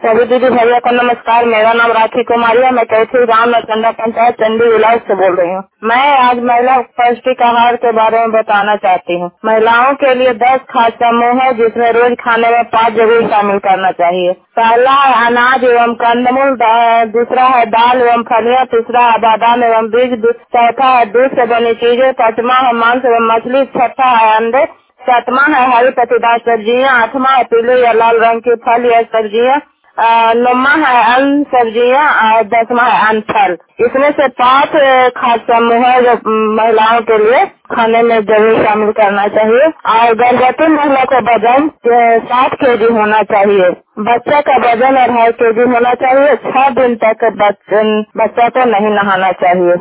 सभी दीदी भैया को नमस्कार। मेरा नाम राखी कुमारी है। मैं कैथी गाँव नरकंडा पंचायत चंडी विलास से बोल रही हूँ। मैं आज महिला पौष्टिक आहार के बारे में बताना चाहती हूँ। महिलाओं के लिए 10 खाद्य समूह है जिसमें रोज खाने में 5 जरूर शामिल करना चाहिए। पहला है अनाज एवं कंदमूल, दूसरा है दाल एवं फलियां, तीसरा है बादाम एवं बीज, चौथा है दूध से बनी चीजें, पांचवा है मांस एवं मछली, छठा है अंडे, सातवां है हरी पत्तेदार सब्जियां, आठवां है पीले या लाल रंग के फल या सब्जियां, नौवां है अन्न सब्जियां और 10वां है अन्न फल। इसमें से 5 खाद्य समूह है जो महिलाओं के लिए खाने में जरूर शामिल करना चाहिए। और गर्भवती महिला का वजन 7 केजी होना चाहिए। बच्चा का वजन 2.5 केजी होना चाहिए। 6 दिन तक बच्चा को नहीं नहाना चाहिए।